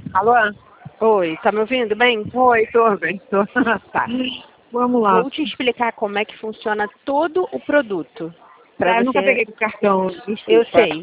Alô? Oi, tá me ouvindo bem? Oi, tô bem, tô. Tá. Vamos lá. Vou te explicar como é que funciona todo o produto. Pra Eu nunca você... peguei com cartão, Eu desculpa. sei.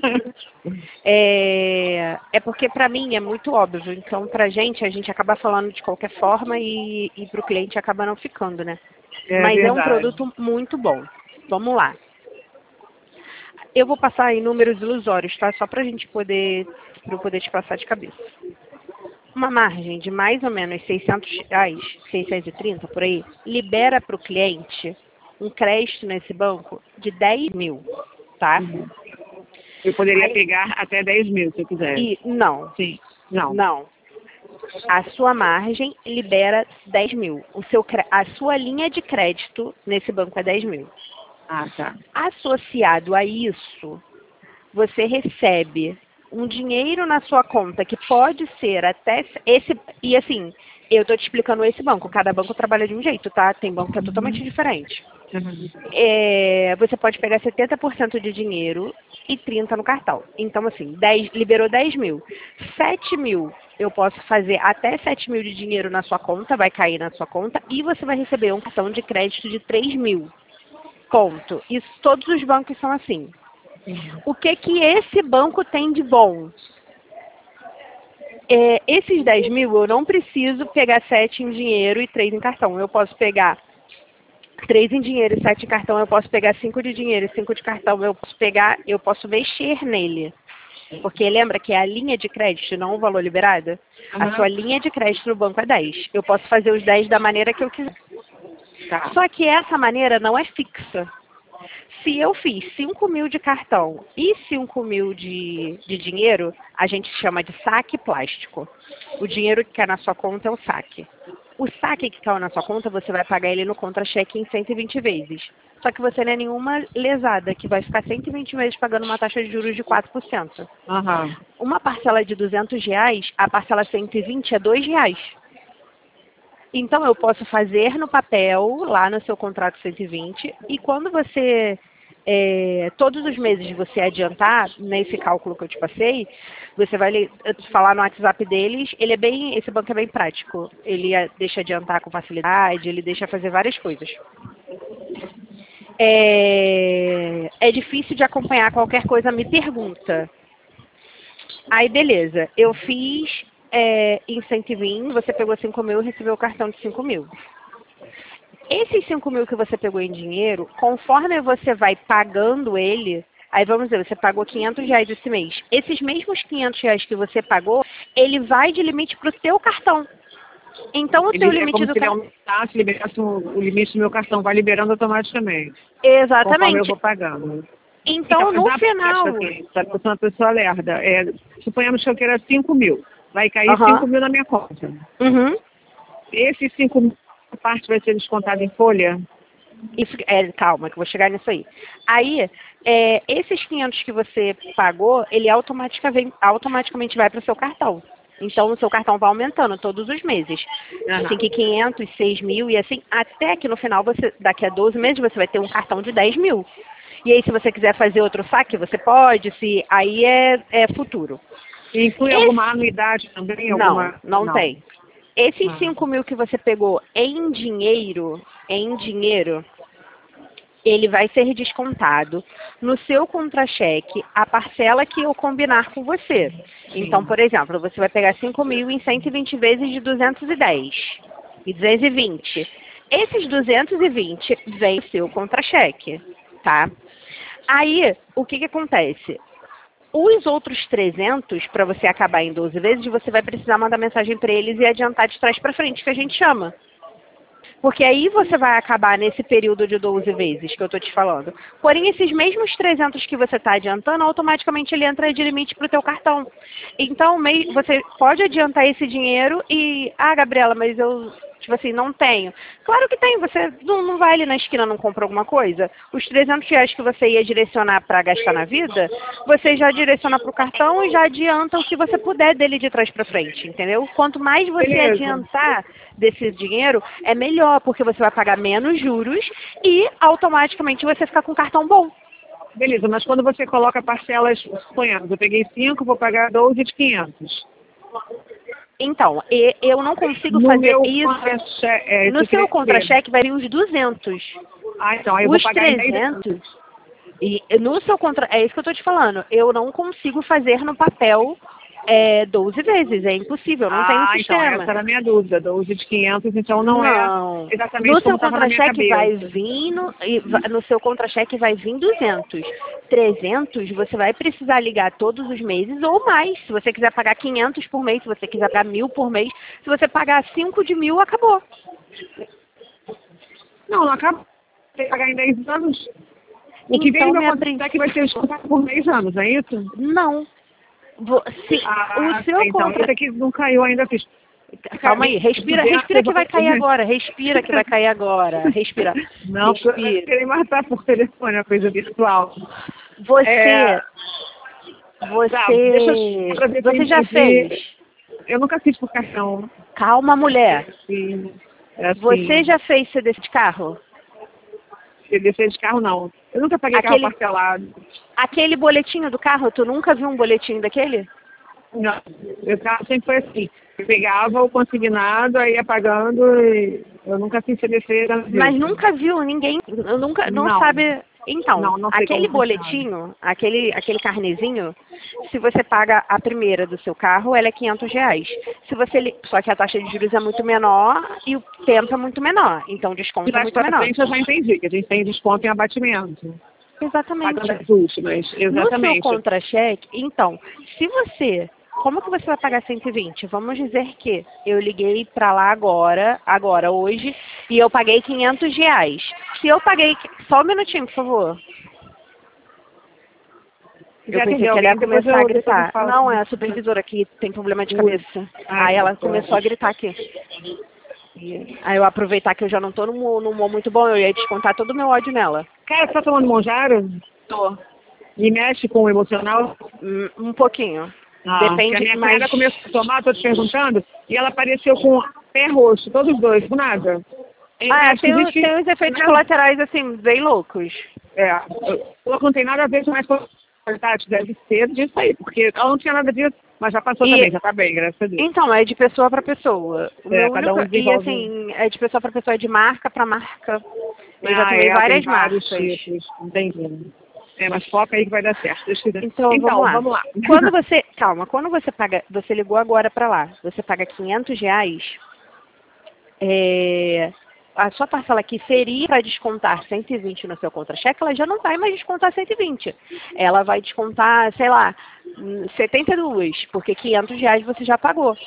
É porque pra mim é muito óbvio. Então, pra gente, a gente acaba falando de qualquer forma e pro cliente acaba não ficando, né? É Mas é um verdade. produto muito bom. Vamos lá. Eu vou passar em números ilusórios, tá? Só pra gente poder, pra eu poder te passar de cabeça. Uma margem de mais ou menos R$ 600, 630 por aí, libera para o cliente um crédito nesse banco de 10 mil, tá? Eu poderia Aí, pegar até 10 mil, se eu quisesse. e não, Sim. Não. não. A sua margem libera 10 mil. A sua linha de crédito nesse banco é 10 mil. Ah, tá. Associado a isso, você recebe um dinheiro na sua conta que pode ser até esse, e assim, eu estou te explicando esse banco, cada banco trabalha de um jeito, tá? Tem banco que é totalmente diferente. Uhum. Você pode pegar 70% de dinheiro e 30% no cartão. Então, assim, liberou 10 mil. 7 mil, eu posso fazer até 7 mil de dinheiro na sua conta, vai cair na sua conta, e você vai receber um cartão de crédito de 3 mil. Ponto. Isso, todos os bancos são assim. O que que esse banco tem de bom? Esses 10 mil eu não preciso pegar 7 em dinheiro e 3 em cartão. Eu posso pegar 3 em dinheiro e 7 em cartão. Eu posso pegar 5 de dinheiro e 5 de cartão. Eu posso mexer nele. Porque lembra que é a linha de crédito, não o valor liberado? A sua linha de crédito no banco é 10. Eu posso fazer os 10 da maneira que eu quiser. Tá. Só que essa maneira não é fixa. Se eu fiz 5 mil de cartão e 5 mil de dinheiro, a gente chama de saque plástico. O dinheiro que cai na sua conta é o saque. O saque que caiu na sua conta, você vai pagar ele no contra-cheque em 120 vezes. Só que você não é nenhuma lesada, que vai ficar 120 vezes pagando uma taxa de juros de 4%. Aham. Uma parcela de R$ 200, a parcela 120 é R$ 2. Então, eu posso fazer no papel, lá no seu contrato 120, e quando você, todos os meses você adiantar, nesse cálculo que eu te passei, você vai falar no WhatsApp deles, esse banco é bem prático. Ele deixa adiantar com facilidade, ele deixa fazer várias coisas. É difícil de acompanhar qualquer coisa, me pergunta. Aí, beleza, eu fiz em 120, você pegou 5 mil e recebeu o cartão de 5 mil. Esses 5 mil que você pegou em dinheiro, conforme você vai pagando ele, aí vamos dizer, você pagou R$ 500 esse mês. Esses mesmos R$ 500 que você pagou, ele vai de limite para o teu cartão. Então, o teu Ele é limite como do se ele cartão... aumentasse, liberasse o limite do meu cartão, vai liberando automaticamente, conforme eu Exatamente. vou pagando. Então, Mas no dá prática final... aqui, sabe que eu sou uma pessoa lerda. Suponhamos que eu queira 5 mil. Vai cair 5 Aham. mil na minha conta. Uhum. Esses 5 mil, a parte vai ser descontada em folha? Isso, calma, que eu vou chegar nisso aí. Aí, esses 500 que você pagou, ele automaticamente vai para o seu cartão. Então, o seu cartão vai aumentando todos os meses. Aham. 5.500, 6 mil e assim, até que no final, daqui a 12 meses, você vai ter um cartão de 10 mil. E aí, se você quiser fazer outro saque, você pode, aí é futuro. E inclui alguma anuidade também? Não, Alguma... não Não. tem. Esses Ah. 5 mil que você pegou em dinheiro, ele vai ser descontado no seu contra-cheque a parcela que eu combinar com você. Então, por exemplo, você vai pegar 5 mil em 120 vezes de 210 e 220. Esses 220 vem o seu contra-cheque, tá? Aí, o que acontece? Os outros 300, para você acabar em 12 vezes, você vai precisar mandar mensagem para eles e adiantar de trás para frente, que a gente chama. Porque aí você vai acabar nesse período de 12 vezes que eu estou te falando. Porém, esses mesmos 300 que você está adiantando, automaticamente ele entra de limite para o teu cartão. Então, você pode adiantar esse dinheiro e... Ah, Gabriela, mas eu, tipo assim, não tenho. Claro que tem. Você não vai ali na esquina, não compra alguma coisa. Os R$ 300 que você ia direcionar para gastar na vida, você já direciona para o cartão e já adianta o que você puder dele de trás para frente, entendeu? Quanto mais você Beleza. adiantar desse dinheiro, é melhor, porque você vai pagar menos juros e automaticamente você fica com um cartão bom. Beleza, mas quando você coloca parcelas, suponhamos, eu peguei 5, vou pagar 12 de 500. Então, eu não consigo No fazer meu isso. contra-cheque, No seu contra-cheque vai vir os 200. então eu vou Os pagar em 10 vezes. 300. E no seu contra... É isso que eu estou te falando. Eu não consigo fazer no papel 12 vezes. É impossível, não tem um Então sistema. essa era a minha dúvida. 12 de 500, então não é exatamente No como seu estava na minha contra-cheque vai cabeça. vir, no seu contra-cheque vai vir 200. 300 você vai precisar ligar todos os meses ou mais. Se você quiser pagar 500 por mês, se você quiser pagar 1.000 por mês, se você pagar 5 de 1.000, acabou. Não acaba. Tem que pagar em 10 anos. O que vem Então, no meu minha contra-cheque vai ser descontado por 10 anos, é isso? Não. O seu Então, contra... esse aqui não caiu ainda, fiz. Calma aí, respira que vai cair agora. Respira que vai cair agora. Respira. Não, Respira. eu queria matar por telefone a coisa virtual. Você Você já fez? Eu nunca fiz por cartão. Calma, mulher. Sim, Você já fez CDC de carro? CDC de carro, não. Eu nunca paguei carro parcelado. Aquele boletinho do carro, tu nunca viu um boletinho daquele? Não, meu carro sempre foi assim. Eu pegava o consignado, aí ia pagando e eu nunca fiz CDC. Mas nunca viu ninguém, não sabe... Então, não sei aquele como boletinho, aquele carnezinho, se você paga a primeira do seu carro, ela é R$ 500. Só que a taxa de juros é muito menor e o tempo é muito menor, então o desconto é muito menor. Frente eu já entendi, que a gente tem desconto em abatimento. Exatamente. Pagando as últimas, exatamente. No seu contra-cheque, então, como que você vai pagar 120? Vamos dizer que eu liguei para lá agora, hoje, e eu paguei R$ 500. Se eu paguei... Só um minutinho, por favor. Eu pensei que ela ia começar a gritar. Não, é a supervisora que tem problema de cabeça. Aí ela começou a gritar aqui. Aí eu aproveitar que eu já não tô num humor muito bom, eu ia descontar todo o meu ódio nela. Cara, você tá tomando Monjaro? Tô. E mexe com o emocional? Um pouquinho. Depende, a minha mas... cunhada começou a tomar, tô te perguntando, e ela apareceu com pé roxo, todos os dois, por nada. Tem uns efeitos colaterais, assim, bem loucos. Não tem nada a ver mais com a Tati, deve ser disso aí, porque ela não tinha nada disso, mas já passou também, já tá bem, graças a Deus. Então, é de pessoa para pessoa. Cada um desenvolve. E assim, é de pessoa para pessoa, é de marca para marca. Eu já tomei várias marcas. Tipos, entendi. Mas foca aí que vai dar certo. Então vamos lá. Quando você paga, você ligou agora para lá, você paga R$ 500, a sua parcela que seria para descontar 120 no seu contra-cheque, ela já não vai mais descontar 120. Ela vai descontar, sei lá, 72, porque R$ 500 você já pagou.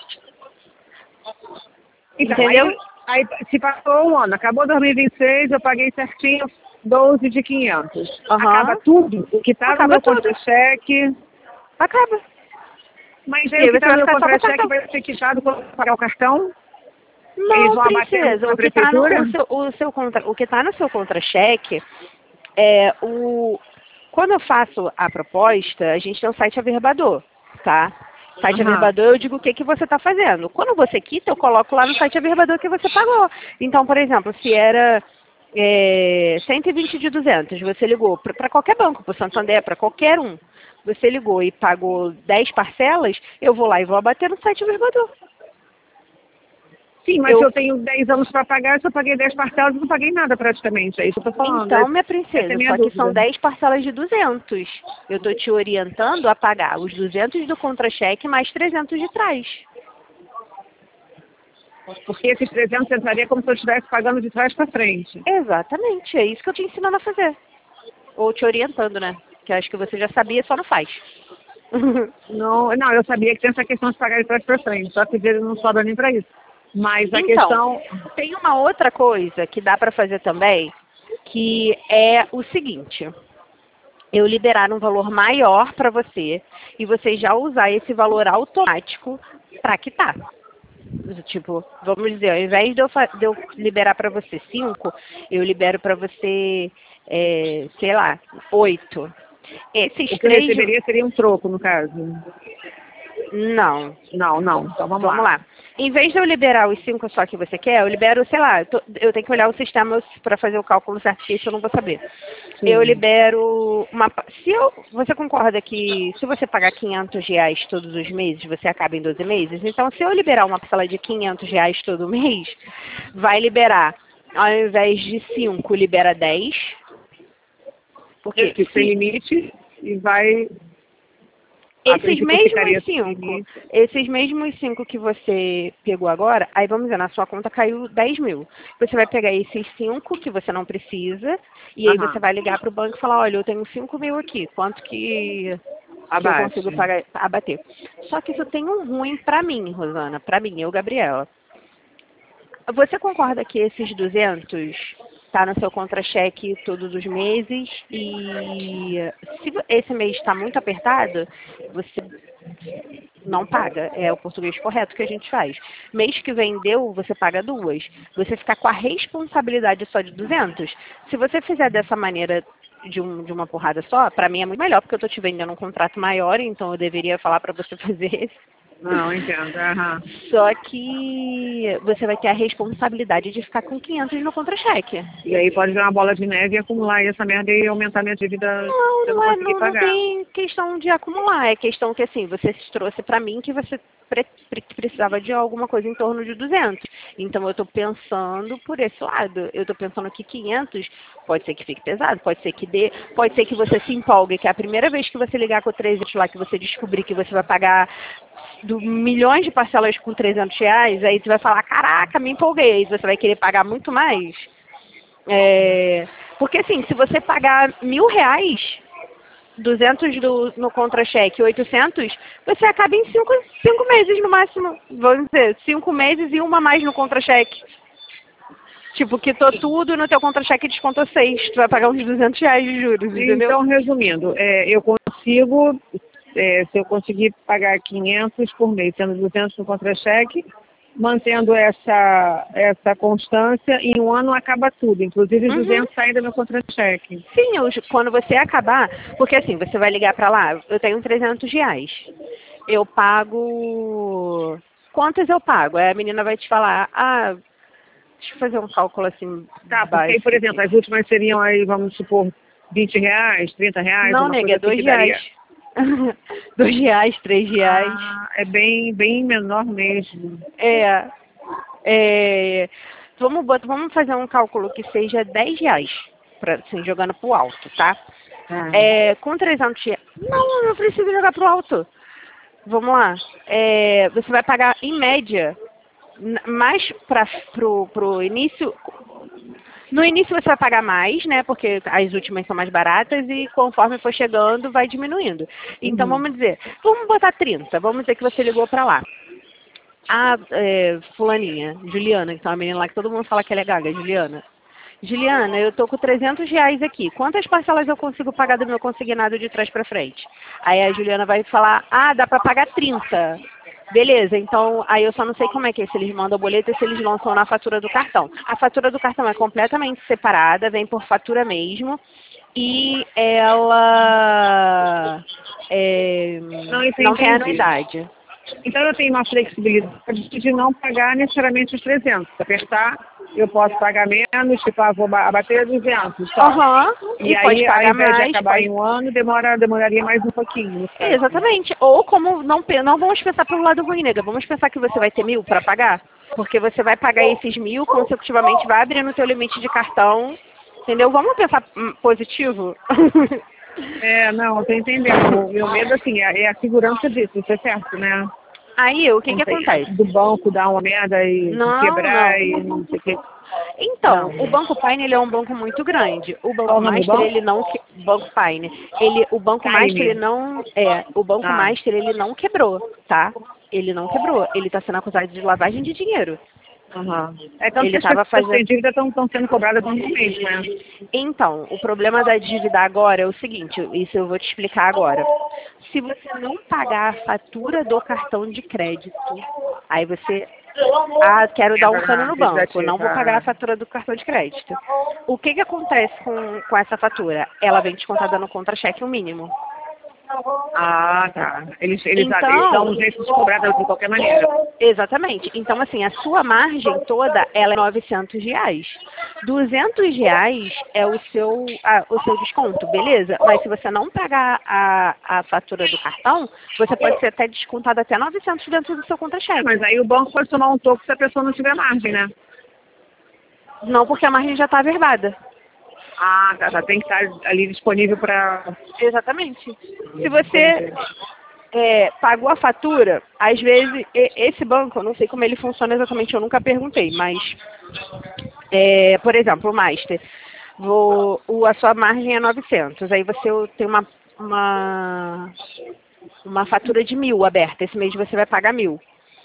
Então, entendeu? Aí se passou um ano, acabou 2026, eu paguei certinho 12 de 500. Acaba tudo? O que está no meu contra-cheque? Acaba. Mas aí o que está no meu contra-cheque vai ser quitado quando eu pagar o cartão? Não, princesa. O que está no seu contra-cheque quando eu faço a proposta, a gente tem um site averbador, tá? Site averbador, eu digo o que você está fazendo. Quando você quita, eu coloco lá no site averbador que você pagou. Então, por exemplo, se era 120 de 200, você ligou para qualquer banco, para o Santander, para qualquer um. Você ligou e pagou 10 parcelas, eu vou lá e vou abater no site averbador. Sim, mas eu tenho 10 anos para pagar, se eu paguei 10 parcelas, eu não paguei nada praticamente, é isso que eu estou falando. Então, minha princesa, só que são 10 parcelas de 200. Eu estou te orientando a pagar os 200 do contra-cheque mais 300 de trás. Porque esses 300 entraria como se eu estivesse pagando de trás para frente. Exatamente, é isso que eu te ensinando a fazer. Ou te orientando, né? Que acho que você já sabia, só não faz. Não, eu sabia que tem essa questão de pagar de trás para frente, só que ele não sobra nem para isso. Mas a questão... Tem uma outra coisa que dá para fazer também, que é o seguinte: eu liberar um valor maior para você e você já usar esse valor automático para quitar. Tipo, vamos dizer, ao invés de eu liberar para você 5, eu libero para você, sei lá, 8. O que eu receberia seria um troco, no caso? Não. Então vamos lá. Em vez de eu liberar os 5 só que você quer, eu libero, sei lá, eu tenho que olhar o sistema para fazer o cálculo certo, que isso eu não vou saber. Sim. Eu libero uma... Você concorda que se você pagar R$ 500 todos os meses, você acaba em 12 meses? Então, se eu liberar uma parcela de R$ 500 todo mês, vai liberar, ao invés de 5, libera 10. Porque sem limite e vai... Esses mesmos 5 que você pegou agora, aí vamos dizer, na sua conta caiu 10 mil. Você vai pegar esses 5 que você não precisa, e aí você vai ligar para o banco e falar, olha, eu tenho 5 mil aqui, quanto que eu consigo pagar, abater? Só que isso tem um ruim para mim, Rosana, para mim, eu, Gabriela. Você concorda que esses 200 está no seu contra-cheque todos os meses e se esse mês está muito apertado, você não paga. É o português correto que a gente faz. Mês que vendeu, você paga 2. Você fica com a responsabilidade só de 200. Se você fizer dessa maneira de uma porrada só, para mim é muito melhor, porque eu estou te vendendo um contrato maior, então eu deveria falar para você fazer esse. Não, entendo. Só que você vai ter a responsabilidade de ficar com 500 no contra-cheque. E aí pode virar uma bola de neve e acumular essa merda e aumentar minha dívida. Não tem questão de acumular. É questão que, assim, você trouxe pra mim que você precisava de alguma coisa em torno de 200. Então, eu tô pensando por esse lado. Eu tô pensando que 500 pode ser que fique pesado, pode ser que dê, pode ser que você se empolgue, que é a primeira vez que você ligar com o 300 lá, que você descobrir que você vai pagar milhões de parcelas com R$ 300, aí você vai falar, caraca, me empolguei, aí você vai querer pagar muito mais. Porque assim, se você pagar R$ 1.000, 200 no contra-cheque, 800, você acaba em 5 meses no máximo, vamos dizer, 5 meses e uma mais no contra-cheque. Tipo, quitou tudo no teu contra-cheque e descontou 6, tu vai pagar uns R$ 200 de juros, entendeu? Então, resumindo, eu consigo... se eu conseguir pagar 500 por mês, sendo 200 no contra-cheque, mantendo essa constância, em um ano acaba tudo, inclusive os 200 saem do meu contra-cheque. Sim, quando você acabar, porque assim, você vai ligar para lá, eu tenho R$ 300, eu pago... Quantas eu pago? Aí a menina vai te falar, deixa eu fazer um cálculo assim. Tá, porque aí, por exemplo, as últimas seriam aí, vamos supor, R$ 20, R$ 30. Não, nega, é R$ 2. R$ 2, R$ 3. É bem menor mesmo. Vamos fazer um cálculo que seja R$ 10, assim, jogando pro alto, tá? Com R$ 300... Não precisa jogar pro alto. Vamos lá. Você vai pagar, em média, mais pro início... No início você vai pagar mais, né? Porque as últimas são mais baratas e conforme for chegando, vai diminuindo. Então, vamos dizer, vamos botar 30. Vamos dizer que você ligou para lá. Fulaninha, Juliana, então a menina lá que todo mundo fala que ela é gaga, Juliana. Juliana, eu tô com R$ 300 aqui. Quantas parcelas eu consigo pagar do meu consignado de trás para frente? Aí a Juliana vai falar, dá para pagar 30. Beleza, então aí eu só não sei como é que é, se eles mandam o boleto e se eles lançam na fatura do cartão. A fatura do cartão é completamente separada, vem por fatura mesmo. E ela não tem anuidade. Então eu tenho uma flexibilidade de não pagar necessariamente os 300. Se apertar, eu posso pagar menos, tipo, vou abater 200. Tá? E aí, pode pagar ao invés mais, de acabar em um ano, demoraria mais um pouquinho. Sabe? Exatamente. Ou como não vamos pensar pelo lado ruim, nega. Vamos pensar que você vai ter 1.000 para pagar. Porque você vai pagar esses 1.000 consecutivamente, vai abrir no teu limite de cartão. Entendeu? Vamos pensar positivo? Não, eu tô entendendo. O meu medo, assim, é a segurança disso, isso é certo, né? Aí, o que acontece? Do banco dar uma merda e quebrar e não sei o que. Então, o Banco Paine, ele é um banco muito grande. O Banco Master, ele não... Banco Paine. O Banco Master, ele não... o Banco Master, ele não quebrou, tá? Ele não quebrou. Ele está sendo acusado de lavagem de dinheiro. Tanto que as pessoas sem dívida estão sendo cobradas anualmente, né? Então, o problema da dívida agora é o seguinte, isso eu vou te explicar agora. Se você não pagar a fatura do cartão de crédito, aí você... quero dar um cano no banco, não vou pagar a fatura do cartão de crédito. O que acontece com essa fatura? Ela vem descontada no contra-cheque o mínimo. Ah, tá. Eles Então, dão um jeito de cobrar de qualquer maneira. exatamente. Então, assim, a sua margem toda, ela é R$ 900. R$ 200 é o seu desconto, beleza? Mas se você não pagar a fatura do cartão, você pode ser até descontado até 900 dentro do seu contra-cheque. Mas aí o banco pode tomar um toco se a pessoa não tiver margem, né? Não, porque a margem já está averbada. Ah, tá. Tem que estar ali disponível para... Exatamente. Se você pagou a fatura, às vezes, esse banco, eu não sei como ele funciona exatamente, eu nunca perguntei, mas, por exemplo, o Master, a sua margem é 900, aí você tem uma fatura de 1.000 aberta, esse mês você vai pagar 1.000.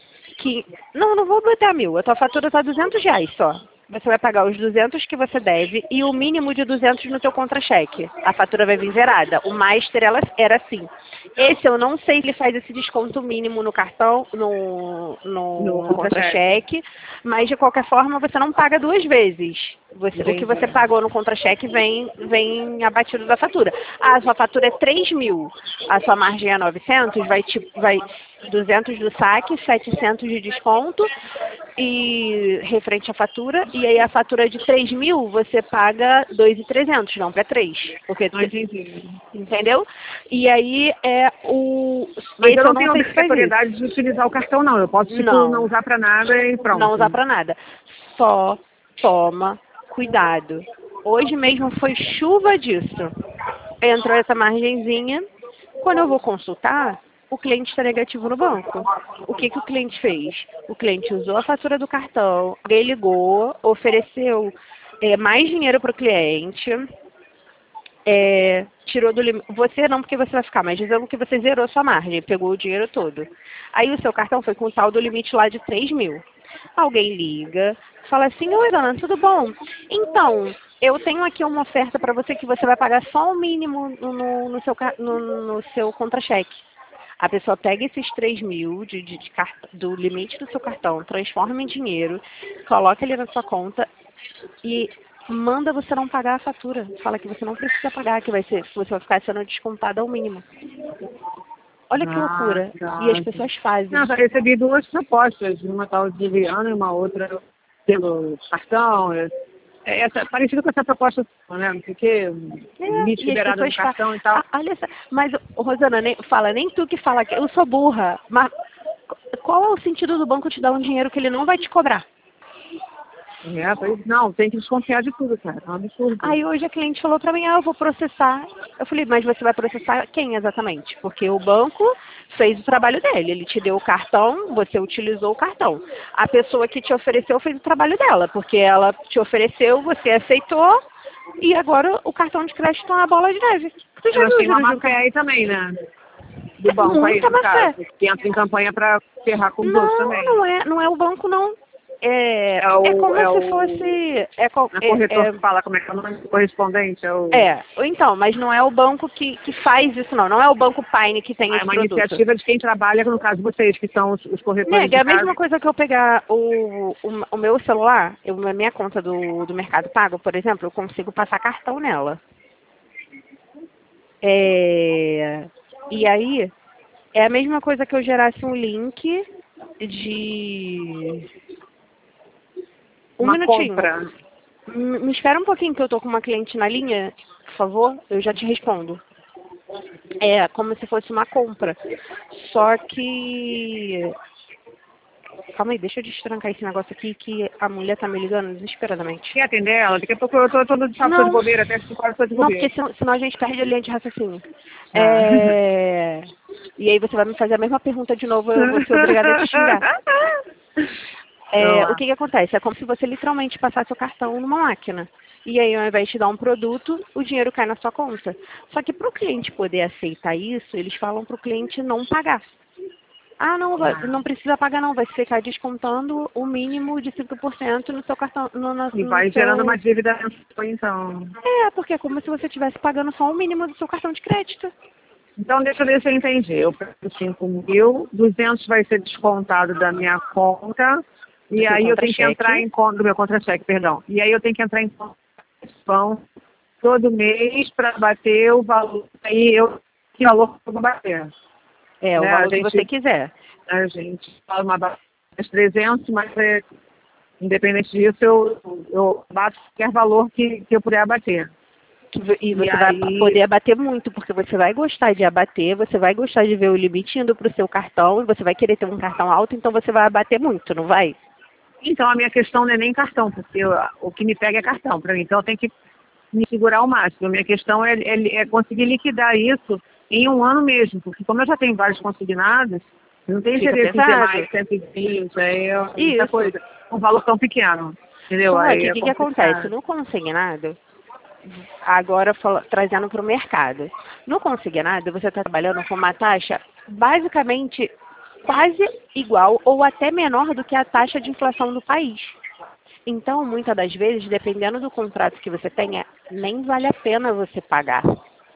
Não vou botar 1.000, a tua fatura está R$ 200 só. Você vai pagar os 200 que você deve e o mínimo de 200 no teu contra-cheque. A fatura vai vir zerada. O Master, ela era assim. Esse eu não sei se ele faz esse desconto mínimo no cartão, no contra-cheque, mas de qualquer forma você não paga duas vezes. O que você pagou no contra-cheque vem abatido da fatura. Ah, a sua fatura é 3.000, a sua margem é 900, vai 200 do saque, 700 de desconto e referente à fatura, e aí a fatura de 3.000 você paga 2.300, não para 3, porque entendeu? E aí Mas eu não tenho obrigatoriedade de utilizar o cartão, não. Eu posso não usar para nada e pronto. Não usar para nada. Só toma cuidado. Hoje mesmo foi chuva disso. Entrou essa margenzinha. Quando eu vou consultar, o cliente está negativo no banco. O que o cliente fez? O cliente usou a fatura do cartão, alguém ligou, ofereceu mais dinheiro para o cliente, tirou do limite. Você não, porque você vai ficar, mas dizendo que você zerou sua margem, pegou o dinheiro todo. Aí o seu cartão foi com o tal do limite lá de 3.000. Alguém liga, fala assim: oi, dona, tudo bom? Então, eu tenho aqui uma oferta para você que você vai pagar só o mínimo no seu contra-cheque. A pessoa pega esses 3.000 do limite do seu cartão, transforma em dinheiro, coloca ele na sua conta e manda você não pagar a fatura. Fala que você não precisa pagar, que você vai ficar sendo descontada ao mínimo. Olha que loucura. E as pessoas fazem. Não, já recebi duas propostas, uma tal de Liana e uma outra pelo cartão. Parecido com essa proposta, né? Porque limite liberado no cartão e tal. Olha só, mas, Rosana, nem tu que fala que eu sou burra, mas qual é o sentido do banco te dar um dinheiro que ele não vai te cobrar? Não, tem que desconfiar de tudo, cara. É um absurdo. Aí hoje a cliente falou pra mim: eu vou processar. Eu falei: mas você vai processar quem exatamente? Porque o banco fez o trabalho dele. Ele te deu o cartão, você utilizou o cartão. A pessoa que te ofereceu fez o trabalho dela, porque ela te ofereceu, você aceitou, e agora o cartão de crédito é uma bola de neve. Tu já viu uma má-fé aí também, né? Do banco aí, no caso. Que entra em campanha pra ferrar com os outros também. Não é o banco, não. Como se fosse... corretor fala como é que é o nome do correspondente? Então, mas não é o banco que faz isso, não. Não é o banco Paine que tem esse produto. É uma iniciativa de quem trabalha, no caso vocês, que são os corretores. É a mesma coisa que eu pegar o meu celular, a minha conta do Mercado Pago, por exemplo, eu consigo passar cartão nela. E aí, é a mesma coisa que eu gerasse um link de... Uma minutinho. Compra. Me espera um pouquinho que eu tô com uma cliente na linha, por favor, eu já te respondo. É como se fosse uma compra. Só que... Calma aí, deixa eu destrancar esse negócio aqui que a mulher tá me ligando desesperadamente. Quer atender ela? Daqui a pouco eu tô todo de de bobeira, até 5 horas eu tô de bobeira. Não, porque senão a gente perde a linha de raciocínio. E aí você vai me fazer a mesma pergunta de novo, eu vou ser obrigada a te xingar. O que acontece? É como se você literalmente passasse o cartão numa máquina. E aí, ao invés de te dar um produto, o dinheiro cai na sua conta. Só que para o cliente poder aceitar isso, eles falam para o cliente não pagar. Não precisa pagar não, vai ficar descontando o mínimo de 5% no seu cartão. E vai gerando uma dívida, então. Porque é como se você estivesse pagando só o mínimo do seu cartão de crédito. Então, deixa eu ver se eu entendi. Eu pego 5.000, 200 vai ser descontado da minha conta, e aí eu tenho que entrar em conta, do meu contra-cheque, perdão. E aí eu tenho que entrar em conta todo mês para bater o valor. Aí eu que valor eu vou bater. É, o Né, valor que você quiser. A gente fala uma base de 300, mas independente disso, eu bato qualquer valor que eu puder abater. E você vai poder abater muito, porque você vai gostar de abater, você vai gostar de ver o limite indo para o seu cartão, e você vai querer ter um cartão alto, então você vai abater muito, não vai? Então, a minha questão não é nem cartão, porque o que me pega é cartão para mim. Então, eu tenho que me segurar ao máximo. A minha questão é conseguir liquidar isso em um ano mesmo, porque como eu já tenho vários consignados, não tem interesse em ter mais 120, muita coisa. Um valor tão pequeno, entendeu? Só que o que acontece? No consignado, agora trazendo para o mercado, no consignado você está trabalhando com uma taxa basicamente quase igual ou até menor do que a taxa de inflação do país. Então, muitas das vezes, dependendo do contrato que você tenha, nem vale a pena você pagar.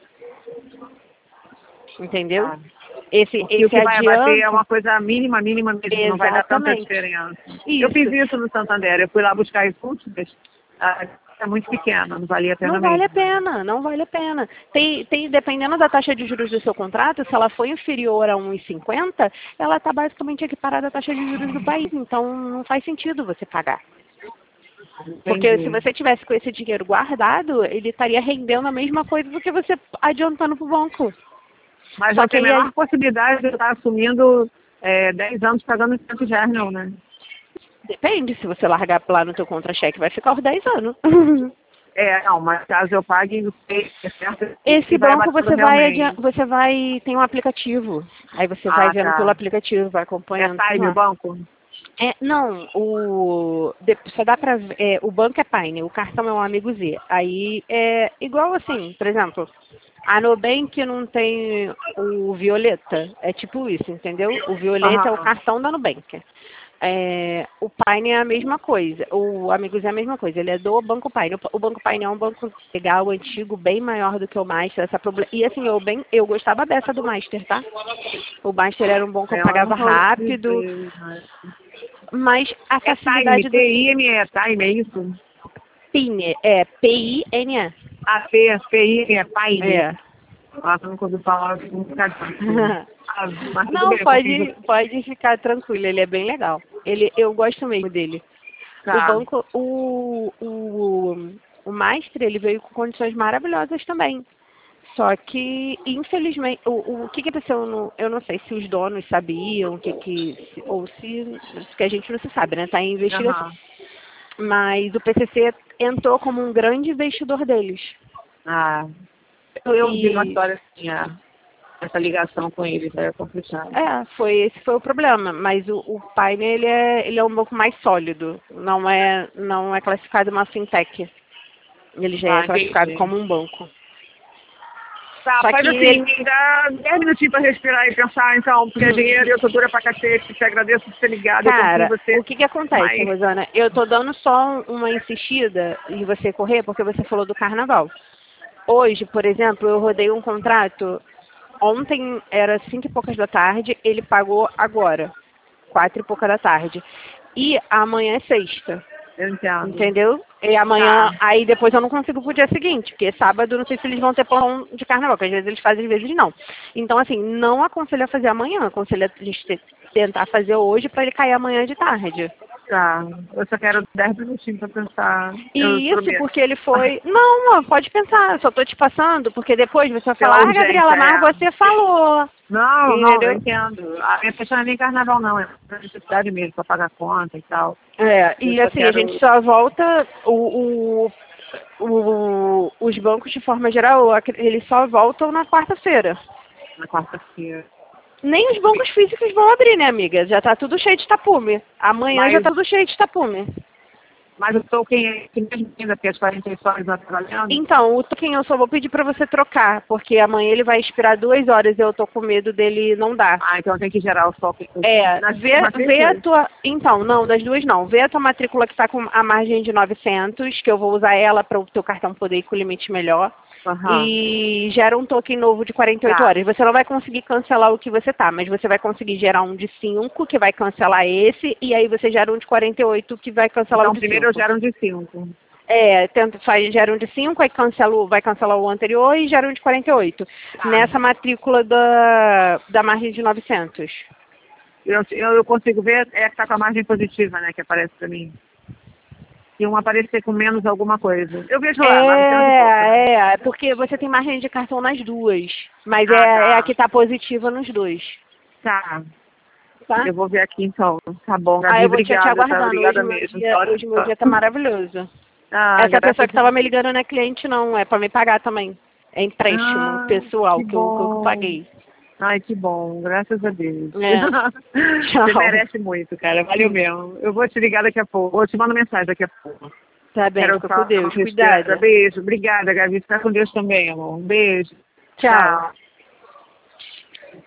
Entendeu? Esse o que vai adianto... abater é uma coisa mínima mesmo, Exatamente. Não vai dar tanta diferença. Isso. Eu fiz isso no Santander, eu fui lá buscar as últimas, é muito pequena, não valia a pena Não vale a pena, não vale a pena. Dependendo da taxa de juros do seu contrato, se ela for inferior a 1,50, ela está basicamente equiparada à taxa de juros do país, então não faz sentido você pagar. Porque se você tivesse com esse dinheiro guardado, ele estaria rendendo a mesma coisa do que você adiantando para o banco. Mas não tem a menor possibilidade de eu estar assumindo 10 anos pagando R$100, não, né? Depende, se você largar lá no teu contra-cheque, vai ficar os 10 anos. Não, mas caso eu pague, esse banco você vai, tem um aplicativo. Aí você vai vendo pelo aplicativo, vai acompanhando. É Time o banco? Não, só dá pra ver, o banco é Paine, o cartão é um Amigo Z. Aí é igual assim, por exemplo, a Nubank não tem o Violeta, é tipo isso, entendeu? O Violeta é o cartão da Nubank. O Paine é a mesma coisa, o Amigo Z é a mesma coisa, ele é do Banco Paine. O Banco Paine é um banco legal, antigo, bem maior do que o Master. E assim, eu gostava dessa do Master, tá? O Master era um banco que pagava rápido, mas a facilidade do... P-I-N-E, Time, é isso? PINE, P-I-N-E. P-I-N-E, Paine. Nossa, eu nunca ouvi falar de um bocado. Não, pode ficar tranquilo, ele é bem legal. Eu gosto mesmo dele. O banco, o Master, ele veio com condições maravilhosas também. Só que, infelizmente, o que aconteceu, eu não sei se os donos sabiam, ou se a gente não se sabe, né? Está em investigação. Mas o PCC entrou como um grande investidor deles. Eu vi uma história assim, essa ligação com eles, é complicado. Esse foi o problema, mas o Paine, ele é um banco mais sólido, não é classificado uma fintech, ele já é classificado como um banco. Só faz assim, me dá 10 minutinhos para respirar e pensar, então, porque é dinheiro e eu tô dura pra cacete, te agradeço por ter ligado. Cara, o que acontece, Rosana? Eu tô dando só uma insistida em você correr, porque você falou do carnaval. Hoje, por exemplo, eu rodei um contrato, ontem era 5 e poucas da tarde, ele pagou agora, 4 e pouca da tarde. E amanhã é sexta. Eu entendo. Entendeu? E amanhã, aí depois eu não consigo pro dia seguinte, porque sábado não sei se eles vão ter plano de carnaval, porque às vezes eles fazem, às vezes não. Então, assim, não aconselho a fazer amanhã, aconselho a gente tentar fazer hoje para ele cair amanhã de tarde. Eu só quero 10 minutinhos para pensar. E isso porque ele foi... Não, pode pensar, eu só tô te passando, porque depois você vai falar, Gabriela, mas você falou. Não, eu entendo. A minha questão não é nem carnaval, não, é necessidade mesmo, para pagar conta e tal. E assim, a gente só volta, os bancos de forma geral, eles só voltam na quarta-feira. Na quarta-feira. Nem os bancos físicos vão abrir, né, amiga? Já tá tudo cheio de tapume. Amanhã já tá tudo cheio de tapume. Mas o token mesmo ainda tem as 48 horas trabalhando? Então, o token eu só vou pedir para você trocar, porque amanhã ele vai expirar 2 horas e eu tô com medo dele não dar. Então tem que gerar o token. Vê a tua... Então, não, das duas não. Vê a tua matrícula que tá com a margem de 900, que eu vou usar ela para o teu cartão poder ir com o limite melhor. E gera um token novo de 48 horas. Você não vai conseguir cancelar o que você tá, mas você vai conseguir gerar um de 5, que vai cancelar esse, e aí você gera um de 48, que vai cancelar o de 5. Então, primeiro eu gero um de 5. Faz, gera um de 5, aí vai cancelar o anterior e gera um de 48. Nessa matrícula da margem de 900. Eu consigo ver, que tá com a margem positiva, né, que aparece para mim. E um aparecer com menos alguma coisa. Eu vejo lá, 900 e pouco. Porque você tem margem de cartão nas duas. Mas tá. a que tá positiva nos dois. Tá. Tá? Eu vou ver aqui então. Tá bom, Gabi, Eu vou te obrigada. aguardando. Obrigada mesmo. Hoje meu dia tá maravilhoso. Essa pessoa que tava me ligando não é cliente, não. É pra me pagar também. É empréstimo pessoal que eu paguei. Ai, que bom. Graças a Deus. Tchau. Você merece muito, cara. Valeu mesmo. Eu vou te ligar daqui a pouco. Vou te mandar mensagem daqui a pouco. Tá bem, fica com Deus. Cuidado. Beijo. Obrigada, Gabi. Fica com Deus também, amor. Um beijo. Tchau.